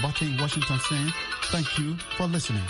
Bache in Washington saying thank you for listening.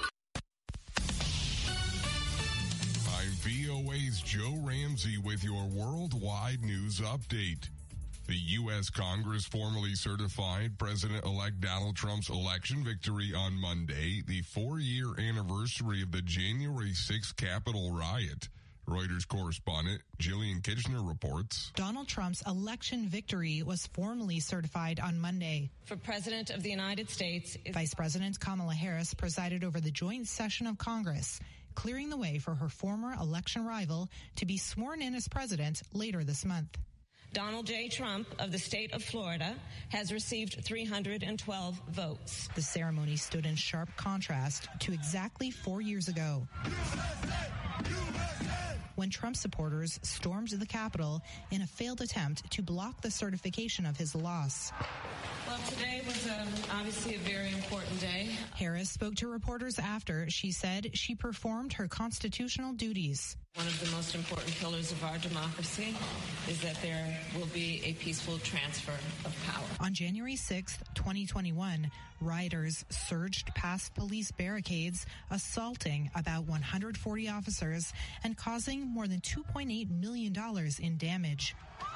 I'm VOA's Joe Ramsey with your worldwide news update. The U.S. Congress formally certified President-elect Donald Trump's election victory on Monday, the 4-year anniversary of the January 6th Capitol riot. Reuters correspondent Jillian Kitchener reports. Donald Trump's election victory was formally certified on Monday. For President of the United States, Vice President Kamala Harris presided over the joint session of Congress, clearing the way for her former election rival to be sworn in as president later this month. Donald J. Trump of the state of Florida has received 312 votes. The ceremony stood in sharp contrast to exactly 4 years ago, when Trump supporters stormed the Capitol in a failed attempt to block the certification of his loss. Well, today was obviously a very important day. Harris spoke to reporters after she said she performed her constitutional duties. One of the most important pillars of our democracy is that there will be a peaceful transfer of power. On January 6th, 2021, rioters surged past police barricades, assaulting about 140 officers and causing more than $2.8 million in damage.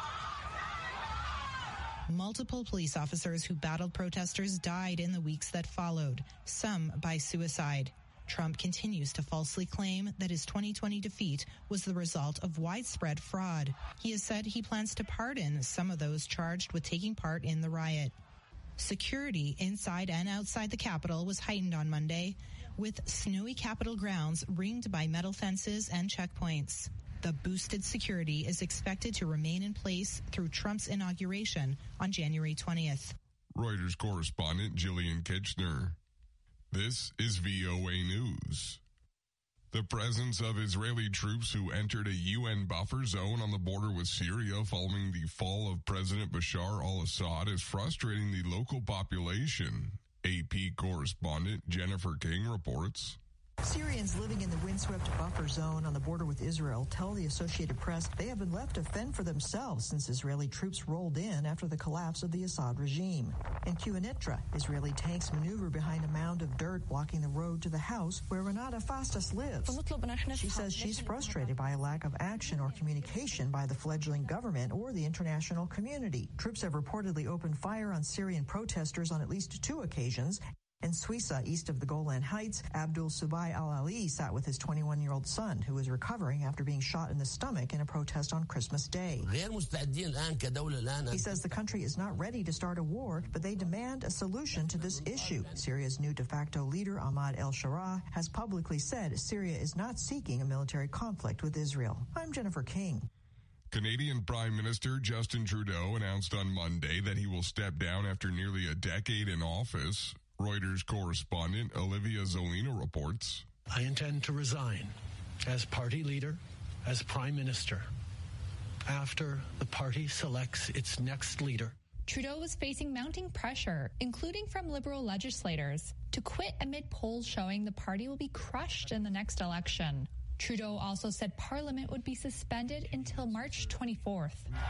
Multiple police officers who battled protesters died in the weeks that followed, some by suicide. Trump continues to falsely claim that his 2020 defeat was the result of widespread fraud. He has said he plans to pardon some of those charged with taking part in the riot. Security inside and outside the Capitol was heightened on Monday, with snowy Capitol grounds ringed by metal fences and checkpoints. The boosted security is expected to remain in place through Trump's inauguration on January 20th. Reuters correspondent Jillian Kitchener. This is VOA News. The presence of Israeli troops who entered a UN buffer zone on the border with Syria following the fall of President Bashar al-Assad is frustrating the local population. AP correspondent Jennifer King reports. Syrians living in the windswept buffer zone on the border with Israel tell the Associated Press they have been left to fend for themselves since Israeli troops rolled in after the collapse of the Assad regime. In Quneitra, Israeli tanks maneuver behind a mound of dirt blocking the road to the house where Renata Fastas lives. She says she's frustrated by a lack of action or communication by the fledgling government or the international community. Troops have reportedly opened fire on Syrian protesters on at least 2 occasions. In Suisa, east of the Golan Heights, Abdul Subai al-Ali sat with his 21-year-old son, who is recovering after being shot in the stomach in a protest on Christmas Day. He says the country is not ready to start a war, but they demand a solution to this issue. Syria's new de facto leader, Ahmad el-Sharaa, has publicly said Syria is not seeking a military conflict with Israel. I'm Jennifer King. Canadian Prime Minister Justin Trudeau announced on Monday that he will step down after nearly a decade in office. Reuters correspondent Olivia Zolino reports. I intend to resign as party leader, as prime minister, after the party selects its next leader. Trudeau was facing mounting pressure, including from Liberal legislators, to quit amid polls showing the party will be crushed in the next election. Trudeau also said Parliament would be suspended until March 24th.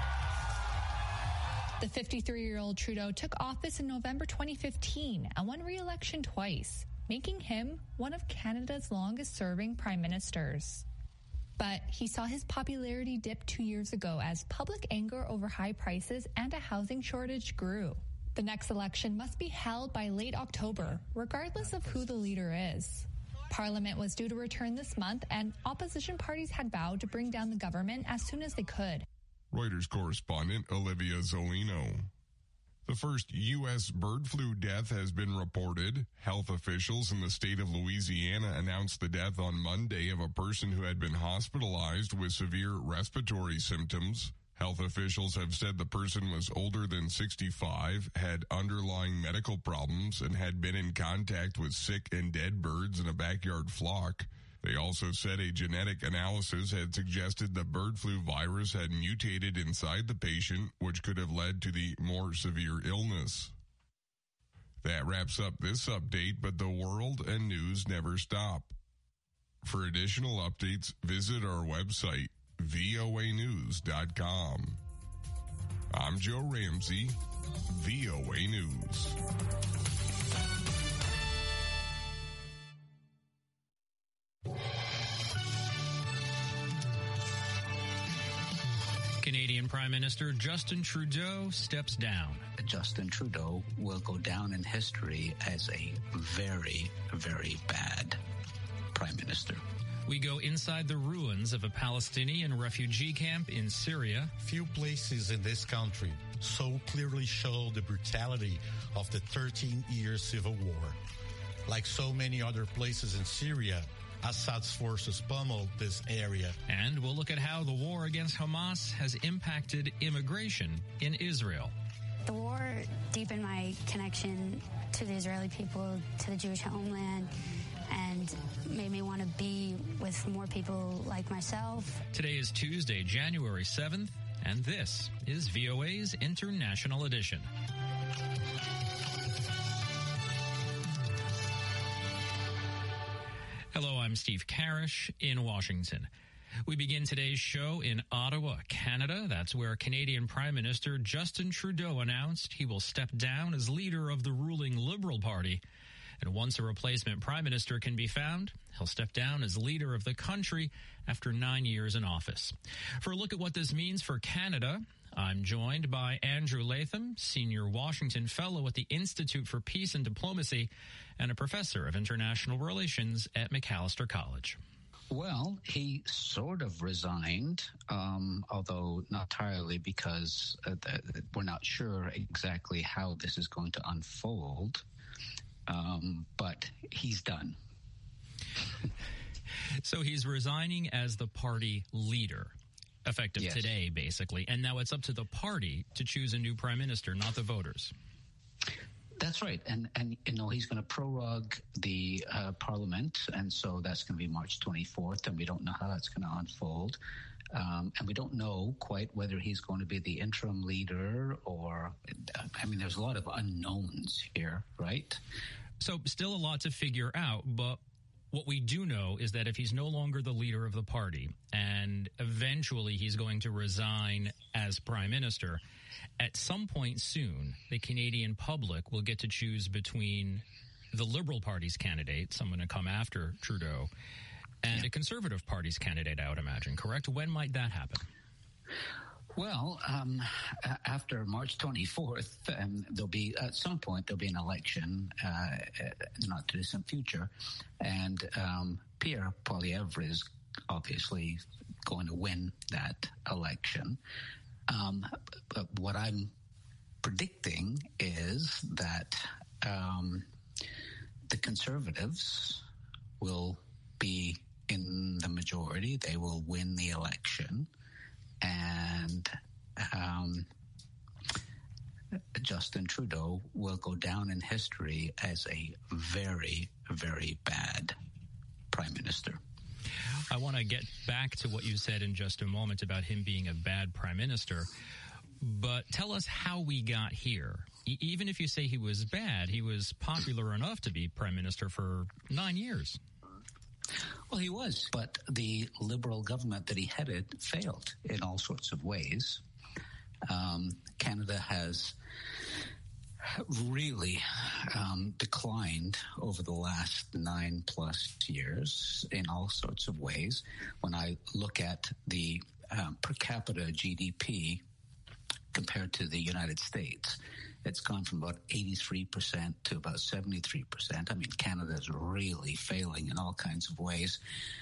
The 53-year-old Trudeau took office in November 2015 and won re-election twice, making him one of Canada's longest-serving prime ministers. But he saw his popularity dip 2 years ago as public anger over high prices and a housing shortage grew. The next election must be held by late October, regardless of who the leader is. Parliament was due to return this month, and opposition parties had vowed to bring down the government as soon as they could. Reuters correspondent Olivia Zolino. The first U.S. bird flu death has been reported. Health officials in the state of Louisiana announced the death on Monday of a person who had been hospitalized with severe respiratory symptoms. Health officials have said the person was older than 65, had underlying medical problems, and had been in contact with sick and dead birds in a backyard flock. They also said a genetic analysis had suggested the bird flu virus had mutated inside the patient, which could have led to the more severe illness. That wraps up this update, but the world and news never stop. For additional updates, visit our website, voanews.com. I'm Joe Ramsey, VOA News. Canadian Prime Minister Justin Trudeau steps down. Justin Trudeau will go down in history as a very, very bad Prime Minister. We go inside the ruins of a Palestinian refugee camp in Syria. Few places in this country so clearly show the brutality of the 13-year civil war. Like so many other places in Syria, Assad's forces pummeled this area. And we'll look at how the war against Hamas has impacted immigration in Israel. The war deepened my connection to the Israeli people, to the Jewish homeland, and made me want to be with more people like myself. Today is Tuesday, January 7th, and this is VOA's International Edition. Hello, I'm Steve Karish in Washington. We begin today's show in Ottawa, Canada. That's where Canadian Prime Minister Justin Trudeau announced he will step down as leader of the ruling Liberal Party. And once a replacement prime minister can be found, he'll step down as leader of the country after 9 years in office. For a look at what this means for Canada, I'm joined by Andrew Latham, Senior Washington Fellow at the Institute for Peace and Diplomacy and a Professor of International Relations at Macalester College. Well, he sort of resigned, although not entirely, because we're not sure exactly how this is going to unfold. But he's done. So he's resigning as the party leader, effective today, basically. And now it's up to the party to choose a new prime minister, not the voters. That's right. And he's going to prorogue the parliament. And so that's going to be March 24th. And we don't know how that's going to unfold. And we don't know quite whether he's going to be the interim leader or, there's a lot of unknowns here, right? So still a lot to figure out, but what we do know is that if he's no longer the leader of the party and eventually he's going to resign as prime minister, at some point soon, the Canadian public will get to choose between the Liberal Party's candidate, someone to come after Trudeau, and a Conservative Party's candidate, I would imagine, correct? When might that happen? Well, after March 24th, at some point there'll be an election, not too distant future, and Pierre Poilievre is obviously going to win that election. But what I'm predicting is that the Conservatives will be in the majority. They will win the election. And Justin Trudeau will go down in history as a very, very bad prime minister. I want to get back to what you said in just a moment about him being a bad prime minister, but tell us how we got here. Even if you say he was bad, he was popular enough to be prime minister for 9 years. Well, he was, but the Liberal government that he headed failed in all sorts of ways. Canada has really declined over the last 9+ years in all sorts of ways. When I look at the per capita GDP compared to the United States, it's gone from about 83% to about 73%. Canada is really failing in all kinds of ways,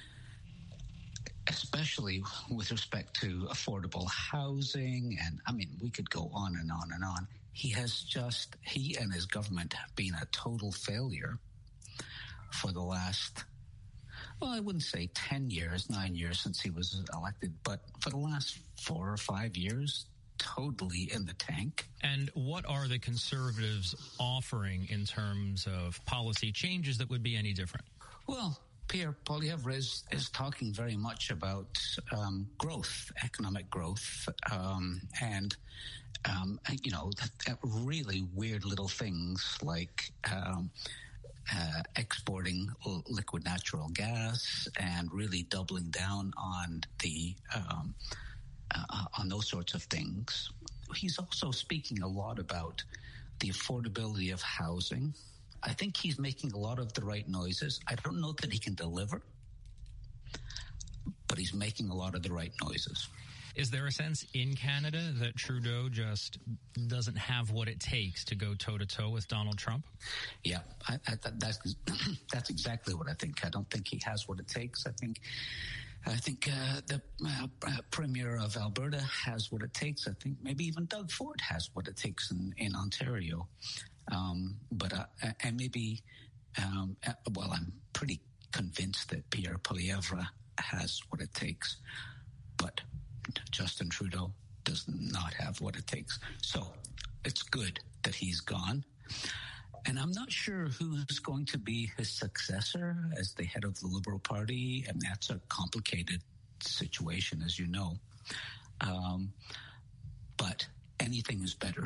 especially with respect to affordable housing. And we could go on and on and on. He and his government have been a total failure for the last, I wouldn't say 10 years, 9 years since he was elected, but for the last 4 or 5 years, totally in the tank. And what are the Conservatives offering in terms of policy changes that would be any different? Well, Pierre Poilievre is talking very much about growth, economic growth, and really weird little things like exporting liquid natural gas and really doubling down on the on those sorts of things. He's also speaking a lot about the affordability of housing. I think he's making a lot of the right noises. I don't know that he can deliver, but he's making a lot of the right noises. Is there a sense in Canada that Trudeau just doesn't have what it takes to go toe-to-toe with Donald Trump? Yeah, that's exactly what I think. I don't think he has what it takes. I think the Premier of Alberta has what it takes. I think maybe even Doug Ford has what it takes in Ontario. I'm pretty convinced that Pierre Poilievre has what it takes. But Justin Trudeau does not have what it takes. So it's good that he's gone. And I'm not sure who's going to be his successor as the head of the Liberal Party. And that's a complicated situation, as you know. But anything is better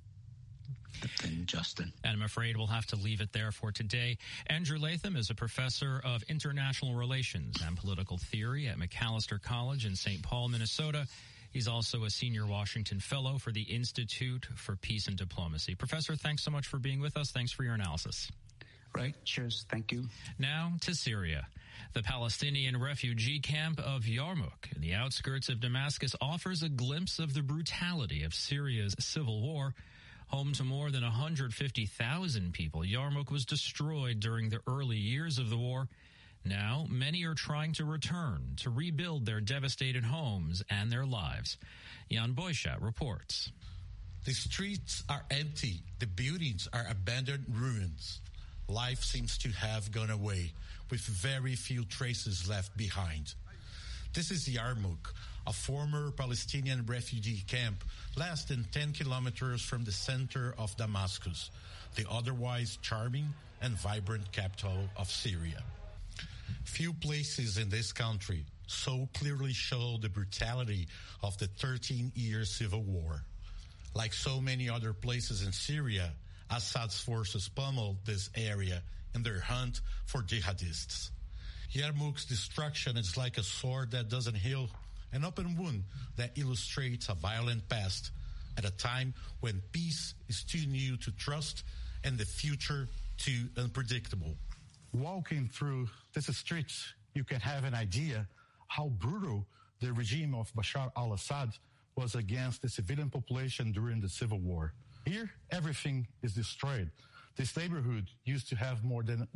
than Justin. And I'm afraid we'll have to leave it there for today. Andrew Latham is a professor of international relations and political theory at Macalester College in St. Paul, Minnesota. He's also a senior Washington fellow for the Institute for Peace and Diplomacy. Professor, thanks so much for being with us. Thanks for your analysis. Right. Cheers. Thank you. Now to Syria. The Palestinian refugee camp of Yarmouk in the outskirts of Damascus offers a glimpse of the brutality of Syria's civil war. Home to more than 150,000 people, Yarmouk was destroyed during the early years of the war. Now, many are trying to return to rebuild their devastated homes and their lives. Jan Boychat reports. The streets are empty. The buildings are abandoned ruins. Life seems to have gone away, with very few traces left behind. This is Yarmouk, a former Palestinian refugee camp less than 10 kilometers from the center of Damascus, the otherwise charming and vibrant capital of Syria. Few places in this country so clearly show the brutality of the 13-year civil war. Like so many other places in Syria, Assad's forces pummeled this area in their hunt for jihadists. Yarmouk's destruction is like a sword that doesn't heal, an open wound that illustrates a violent past at a time when peace is too new to trust and the future too unpredictable. Walking through these streets, you can have an idea how brutal the regime of Bashar al-Assad was against the civilian population during the civil war. Here, everything is destroyed. This neighborhood used to have more than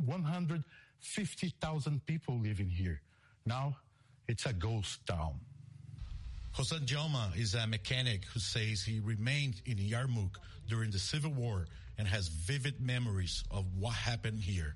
150,000 people living here. Now, it's a ghost town. Hosan Joma is a mechanic who says he remained in Yarmouk during the civil war and has vivid memories of what happened here.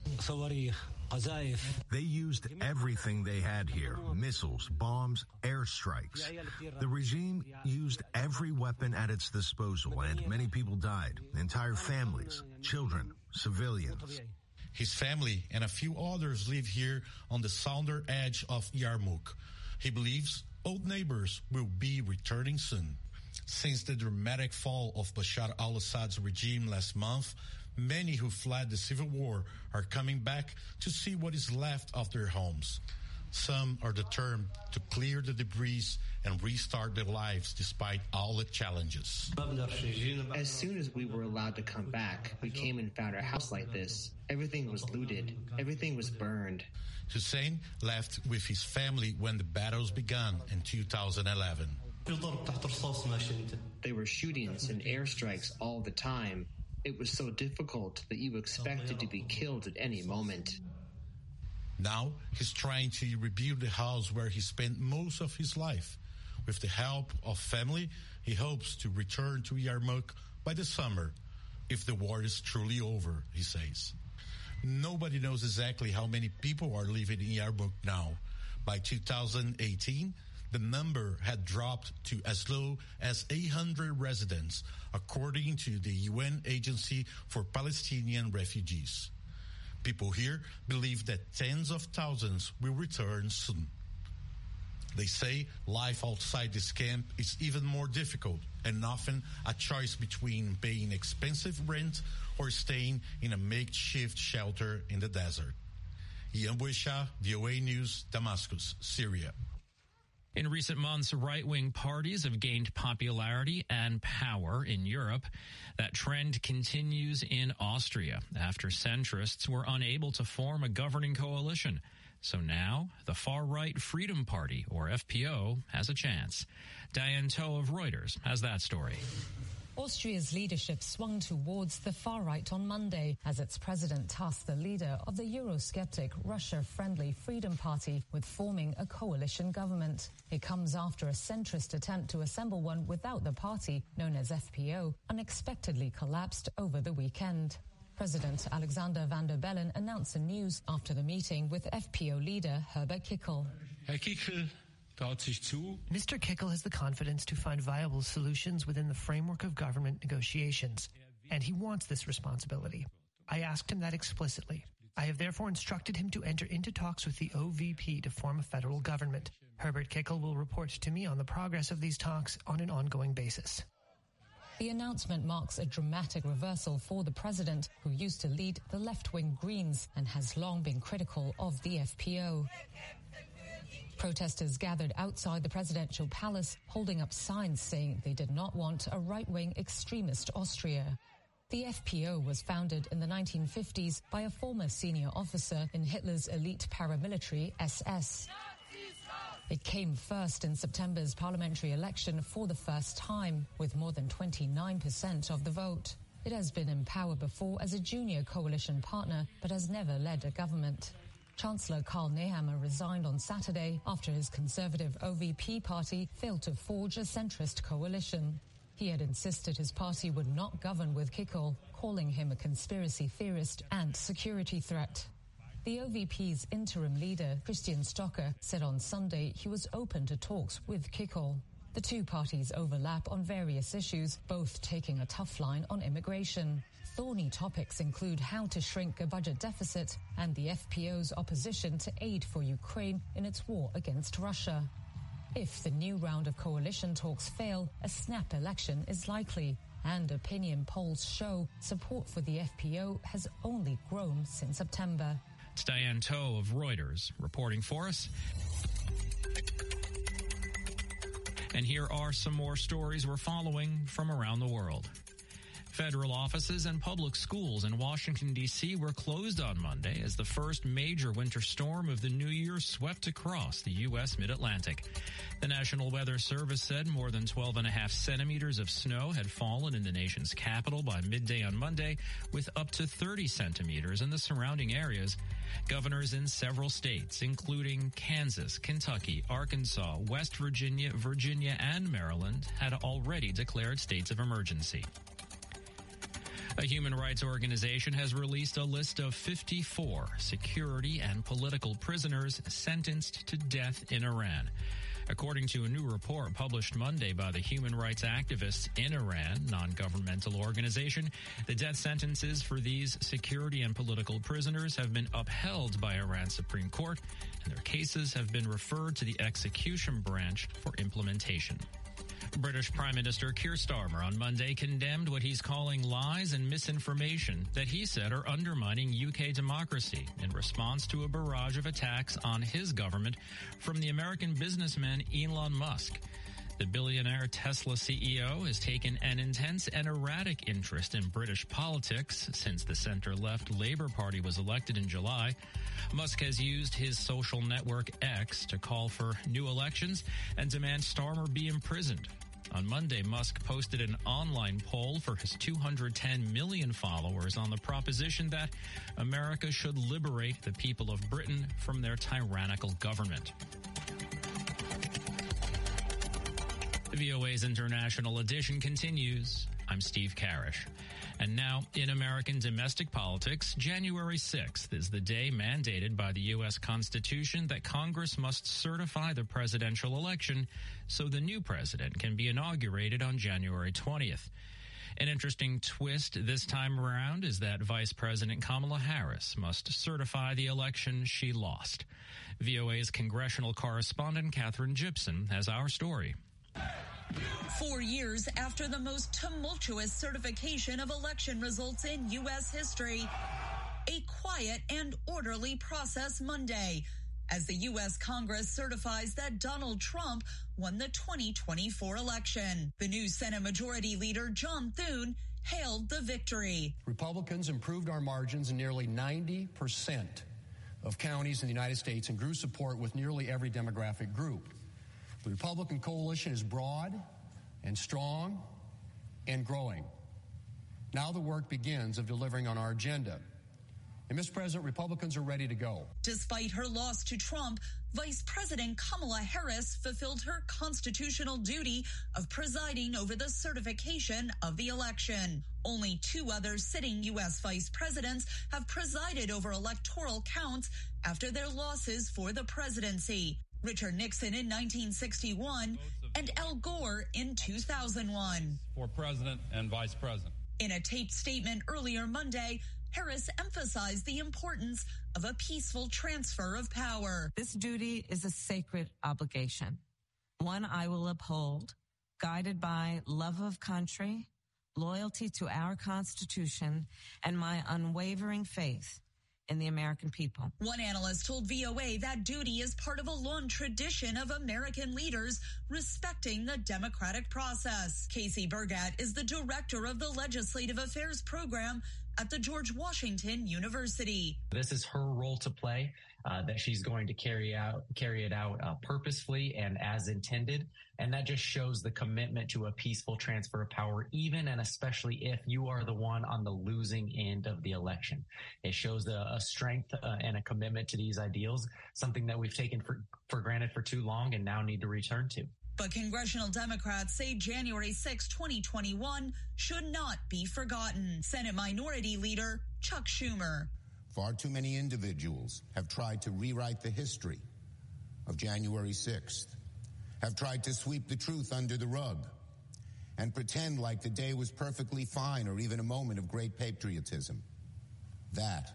They used everything they had here, missiles, bombs, airstrikes. The regime used every weapon at its disposal, and many people died, entire families, children, civilians. His family and a few others live here on the southern edge of Yarmouk. He believes old neighbors will be returning soon. Since the dramatic fall of Bashar al-Assad's regime last month, many who fled the civil war are coming back to see what is left of their homes. Some are determined to clear the debris and restart their lives despite all the challenges. As soon as we were allowed to come back, we came and found our house like this. Everything was looted. Everything was burned. Hussein left with his family when the battles began in 2011. There were shootings and airstrikes all the time. It was so difficult that you expected to be killed at any moment. Now he's trying to rebuild the house where he spent most of his life. With the help of family, he hopes to return to Yarmouk by the summer, if the war is truly over, he says. Nobody knows exactly how many people are living in Yarmouk now. By 2018, the number had dropped to as low as 800 residents, according to the UN Agency for Palestinian Refugees. People here believe that tens of thousands will return soon. They say life outside this camp is even more difficult and often a choice between paying expensive rent or staying in a makeshift shelter in the desert. Jan Boychat, VOA News, Damascus, Syria. In recent months, right-wing parties have gained popularity and power in Europe. That trend continues in Austria after centrists were unable to form a governing coalition. So now, the far-right Freedom Party, or FPO, has a chance. Diane Toe of Reuters has that story. Austria's leadership swung towards the far right on Monday as its president tasked the leader of the Eurosceptic, Russia-friendly Freedom Party with forming a coalition government. It comes after a centrist attempt to assemble one without the party, known as FPO, unexpectedly collapsed over the weekend. President Alexander Van der Bellen announced the news after the meeting with FPO leader Herbert Kickl. Herr Kickl traut sich zu. Mr. Kickl has the confidence to find viable solutions within the framework of government negotiations, and he wants this responsibility. I asked him that explicitly. I have therefore instructed him to enter into talks with the OVP to form a federal government. Herbert Kickl will report to me on the progress of these talks on an ongoing basis. The announcement marks a dramatic reversal for the president, who used to lead the left-wing Greens and has long been critical of the FPO. Protesters gathered outside the presidential palace, holding up signs saying they did not want a right-wing extremist Austria. The FPO was founded in the 1950s by a former senior officer in Hitler's elite paramilitary SS. It came first in September's parliamentary election for the first time, with more than 29% of the vote. It has been in power before as a junior coalition partner, but has never led a government. Chancellor Karl Nehammer resigned on Saturday after his conservative OVP party failed to forge a centrist coalition. He had insisted his party would not govern with Kickl, calling him a conspiracy theorist and security threat. The OVP's interim leader, Christian Stocker, said on Sunday he was open to talks with Kickl. The two parties overlap on various issues, both taking a tough line on immigration. Thorny topics include how to shrink a budget deficit and the FPO's opposition to aid for Ukraine in its war against Russia. If the new round of coalition talks fail, a snap election is likely, and opinion polls show support for the FPO has only grown since September. It's Diane Toe of Reuters reporting for us. And here are some more stories we're following from around the world. Federal offices and public schools in Washington, D.C. were closed on Monday as the first major winter storm of the new year swept across the U.S. mid-Atlantic. The National Weather Service said more than 12.5 centimeters of snow had fallen in the nation's capital by midday on Monday, with up to 30 centimeters in the surrounding areas. Governors in several states, including Kansas, Kentucky, Arkansas, West Virginia, Virginia, and Maryland, had already declared states of emergency. A human rights organization has released a list of 54 security and political prisoners sentenced to death in Iran. According to a new report published Monday by the human rights activists in Iran, non-governmental organization, the death sentences for these security and political prisoners have been upheld by Iran's Supreme Court, and their cases have been referred to the execution branch for implementation. British Prime Minister Keir Starmer on Monday condemned what he's calling lies and misinformation that he said are undermining UK democracy in response to a barrage of attacks on his government from the American businessman Elon Musk. The billionaire Tesla CEO has taken an intense and erratic interest in British politics since the center-left Labour Party was elected in July. Musk has used his social network X to call for new elections and demand Starmer be imprisoned. On Monday, Musk posted an online poll for his 210 million followers on the proposition that America should liberate the people of Britain from their tyrannical government. The VOA's International Edition continues. I'm Steve Karish. And now, in American domestic politics, January 6th is the day mandated by the U.S. Constitution that Congress must certify the presidential election so the new president can be inaugurated on January 20th. An interesting twist this time around is that Vice President Kamala Harris must certify the election she lost. VOA's congressional correspondent Catherine Gibson has our story. 4 years after the most tumultuous certification of election results in U.S. history, a quiet and orderly process Monday as the U.S. Congress certifies that Donald Trump won the 2024 election. The new Senate Majority Leader John Thune hailed the victory. Republicans improved our margins nearly 90%. of counties in the United States and grew support with nearly every demographic group. The Republican coalition is broad and strong and growing. Now the work begins of delivering on our agenda. And, Mr. President, Republicans are ready to go. Despite her loss to Trump, Vice President Kamala Harris fulfilled her constitutional duty of presiding over the certification of the election. Only 2 other sitting U.S. vice presidents have presided over electoral counts after their losses for the presidency. Richard Nixon in 1961 and Al Gore in 2001. For president and vice president. In a taped statement earlier Monday, Harris emphasized the importance of a peaceful transfer of power. This duty is a sacred obligation, one I will uphold, guided by love of country, loyalty to our Constitution, and my unwavering faith in the American people. One analyst told VOA that duty is part of a long tradition of American leaders respecting the democratic process. Casey Burgat is the director of the Legislative Affairs Program at the George Washington University. This is her role to play, that she's going to carry it out purposefully and as intended. And that just shows the commitment to a peaceful transfer of power, even and especially if you are the one on the losing end of the election. It shows a strength and a commitment to these ideals, something that we've taken for granted for too long and now need to return to. But congressional Democrats say January 6, 2021 should not be forgotten. Senate Minority Leader Chuck Schumer. Far too many individuals have tried to rewrite the history of January 6th, have tried to sweep the truth under the rug and pretend like the day was perfectly fine or even a moment of great patriotism. That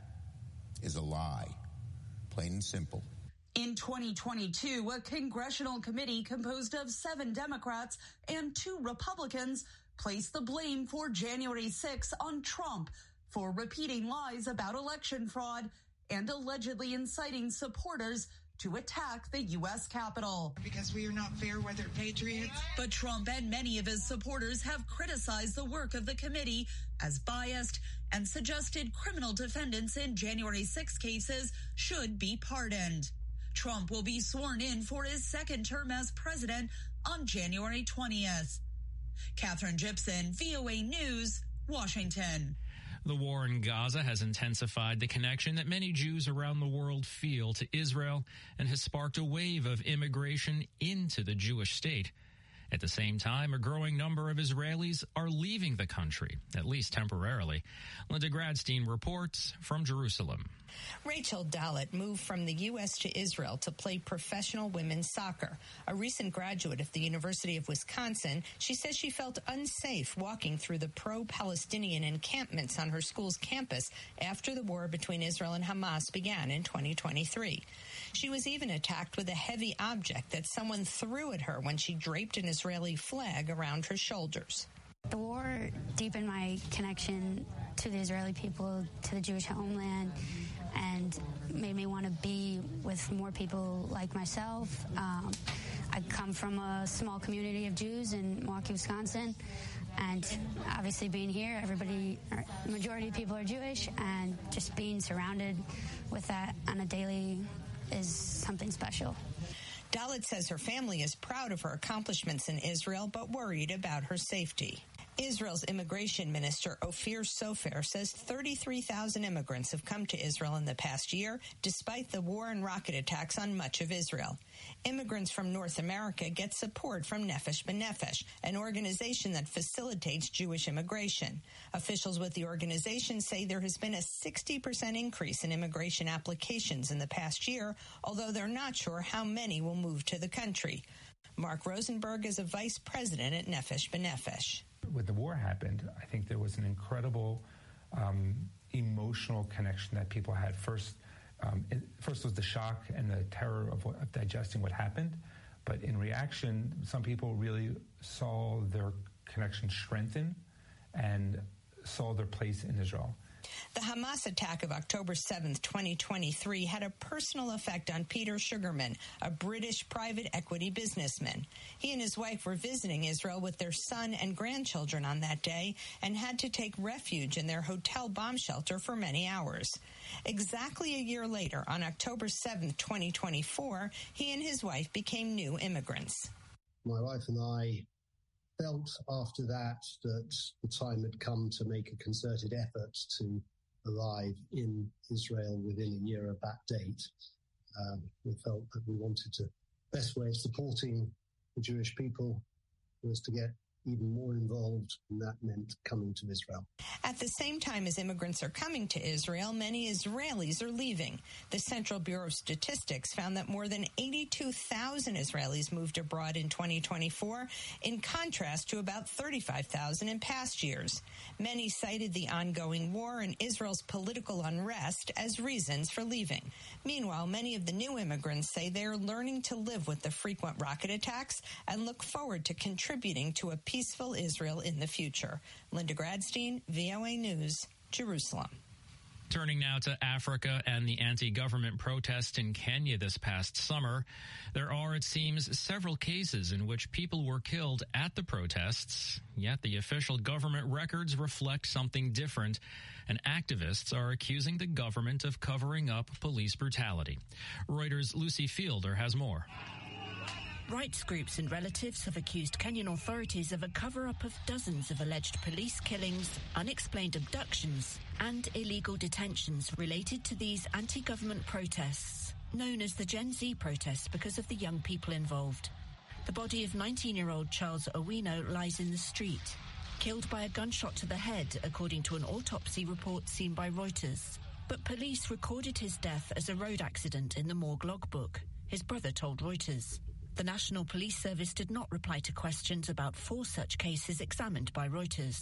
is a lie, plain and simple. In 2022, a congressional committee composed of 7 Democrats and 2 Republicans placed the blame for January 6 on Trump for repeating lies about election fraud and allegedly inciting supporters to attack the U.S. Capitol. Because we are not fair weather patriots. But Trump and many of his supporters have criticized the work of the committee as biased and suggested criminal defendants in January 6 cases should be pardoned. Trump will be sworn in for his second term as president on January 20th. Catherine Gibson, VOA News, Washington. The war in Gaza has intensified the connection that many Jews around the world feel to Israel and has sparked a wave of immigration into the Jewish state. At the same time, a growing number of Israelis are leaving the country, at least temporarily. Linda Gradstein reports from Jerusalem. Rachel Dalit moved from the U.S. to Israel to play professional women's soccer. A recent graduate of the University of Wisconsin, she says she felt unsafe walking through the pro-Palestinian encampments on her school's campus after the war between Israel and Hamas began in 2023. She was even attacked with a heavy object that someone threw at her when she draped an Israeli flag around her shoulders. The war deepened my connection to the Israeli people, to the Jewish homeland, and made me want to be with more people like myself. I come from a small community of Jews in Milwaukee, Wisconsin, and obviously being here, the majority of people are Jewish, and just being surrounded with that on a daily is something special. Dalit says her family is proud of her accomplishments in Israel, but worried about her safety. Israel's immigration minister, Ophir Sofer, says 33,000 immigrants have come to Israel in the past year, despite the war and rocket attacks on much of Israel. Immigrants from North America get support from Nefesh B'Nefesh, an organization that facilitates Jewish immigration. Officials with the organization say there has been a 60% increase in immigration applications in the past year, although they're not sure how many will move to the country. Mark Rosenberg is a vice president at Nefesh B'Nefesh. When the war happened, I think there was an incredible emotional connection that people had. First was the shock and the terror of digesting what happened. But in reaction, some people really saw their connection strengthen and saw their place in Israel. The Hamas attack of October 7th, 2023 had a personal effect on Peter Sugarman, a British private equity businessman. He and his wife were visiting Israel with their son and grandchildren on that day and had to take refuge in their hotel bomb shelter for many hours. Exactly a year later, on October 7th, 2024, he and his wife became new immigrants. My wife and I felt after that the time had come to make a concerted effort to arrive in Israel within a year of that date. We felt that we wanted to, best way of supporting the Jewish people was to get even more involved, and that meant coming to Israel. At the same time as immigrants are coming to Israel, many Israelis are leaving. The Central Bureau of Statistics found that more than 82,000 Israelis moved abroad in 2024, in contrast to about 35,000 in past years. Many cited the ongoing war and Israel's political unrest as reasons for leaving. Meanwhile, many of the new immigrants say they are learning to live with the frequent rocket attacks and look forward to contributing to a peaceful Israel in the future. Linda Gradstein, VOA News, Jerusalem. Turning now to Africa and the anti-government protests in Kenya this past summer. There are, it seems, several cases in which people were killed at the protests, yet the official government records reflect something different, and activists are accusing the government of covering up police brutality. Reuters' Lucy Fielder has more. Rights groups and relatives have accused Kenyan authorities of a cover-up of dozens of alleged police killings, unexplained abductions, and illegal detentions related to these anti-government protests, known as the Gen Z protests because of the young people involved. The body of 19-year-old Charles Owino lies in the street, killed by a gunshot to the head, according to an autopsy report seen by Reuters. But police recorded his death as a road accident in the morgue logbook, his brother told Reuters. The National Police Service did not reply to questions about 4 such cases examined by Reuters.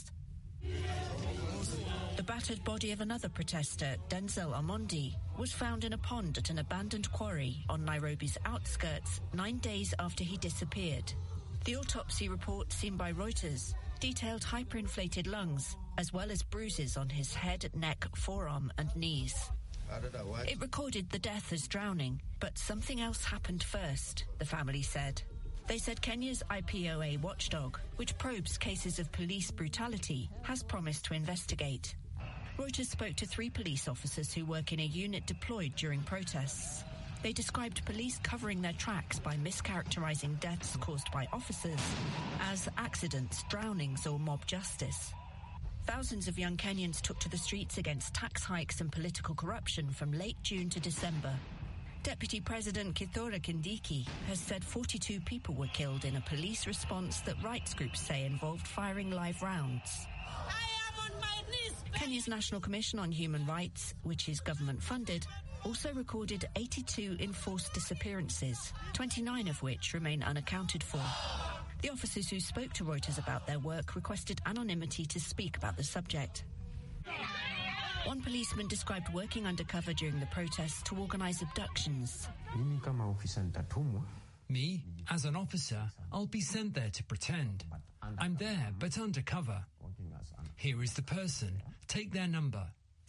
The battered body of another protester, Denzel Omondi, was found in a pond at an abandoned quarry on Nairobi's outskirts 9 days after he disappeared. The autopsy report seen by Reuters detailed hyperinflated lungs, as well as bruises on his head, neck, forearm, and knees. It recorded the death as drowning, but something else happened first, the family said. They said Kenya's IPOA watchdog, which probes cases of police brutality, has promised to investigate. Reuters spoke to 3 police officers who work in a unit deployed during protests. They described police covering their tracks by mischaracterizing deaths caused by officers as accidents, drownings, or mob justice. Thousands of young Kenyans took to the streets against tax hikes and political corruption from late June to December. Deputy President Kithure Kindiki has said 42 people were killed in a police response that rights groups say involved firing live rounds. I am on my knees. Kenya's National Commission on Human Rights, which is government-funded, also recorded 82 enforced disappearances, 29 of which remain unaccounted for. The officers who spoke to Reuters about their work requested anonymity to speak about the subject. One policeman described working undercover during the protests to organize abductions. Me, as an officer, I'll be sent there to pretend. I'm there, but undercover. Here is the person. Take their number.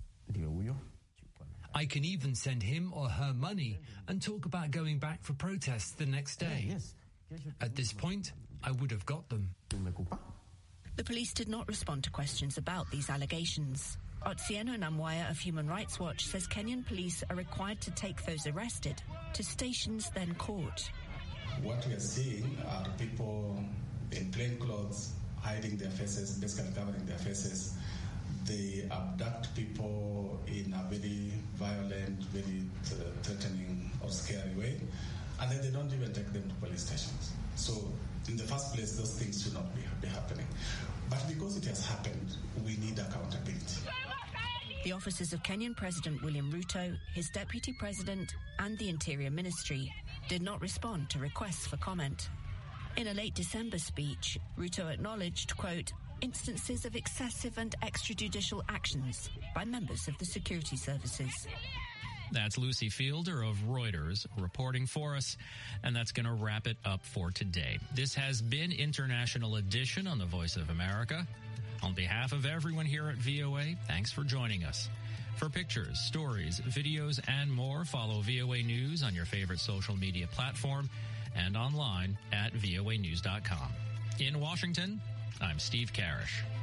I can even send him or her money and talk about going back for protests the next day. At this point, I would have got them. The police did not respond to questions about these allegations. Otsieno Namwaya of Human Rights Watch says Kenyan police are required to take those arrested to stations, then court. What we are seeing are people in plain clothes hiding their faces, basically covering their faces. They abduct people in a very violent, very threatening or scary way, and then they don't even take them to police stations. So in the first place, those things should not be happening. But because it has happened, we need accountability. The offices of Kenyan President William Ruto, his Deputy President, and the Interior Ministry did not respond to requests for comment. In a late December speech, Ruto acknowledged, quote, instances of excessive and extrajudicial actions by members of the security services. That's Lucy Fielder of Reuters reporting for us, and that's going to wrap it up for today. This has been International Edition on the Voice of America. On behalf of everyone here at VOA, thanks for joining us. For pictures, stories, videos, and more, follow VOA News on your favorite social media platform and online at voanews.com. In Washington, I'm Steve Karish.